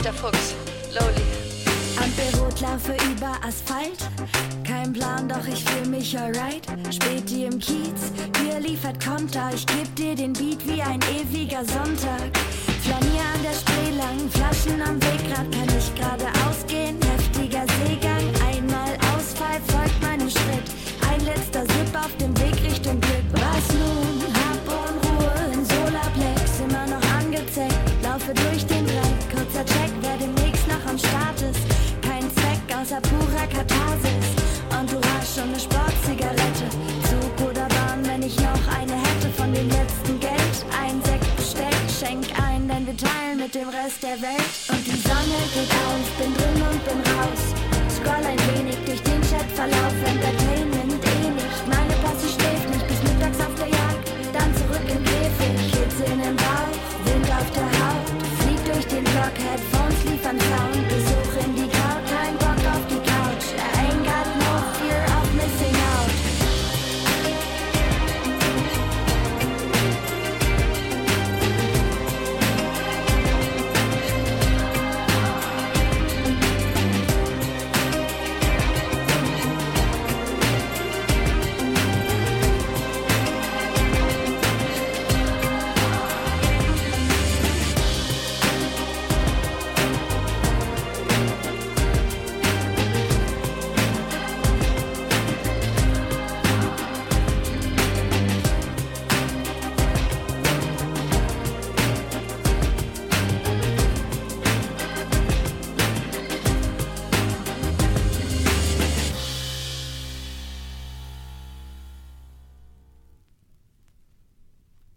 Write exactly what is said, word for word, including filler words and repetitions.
der Fuchs, Lowly. Ampelrot, laufe über Asphalt. Kein Plan, doch ich fühl mich alright. Späti im Kiez, Bier liefert Konter. Ich geb dir den Beat wie ein ewiger Sonntag. Flanier an der Spree lang, Flaschen am Wegrad. Kann ich geradeaus gehen, heftiger Seegang. Einmal Ausfall, folgt meinem Schritt. Ein letzter Sip auf dem Weg Richtung Glück. Was nun? Hab und Ruhe in Solarplex. Immer noch angezeckt, laufe durch den Dreck. Kurzer Check, wer demnächst noch am Start ist. Kein Zweck außer purer Katharsis. Entourage und eine Sportzigarette. Zug oder Bahn, wenn ich noch eine hätte von dem letzten Geld. Ein Sekt Besteck, schenk ein, denn wir teilen mit dem Rest der Welt.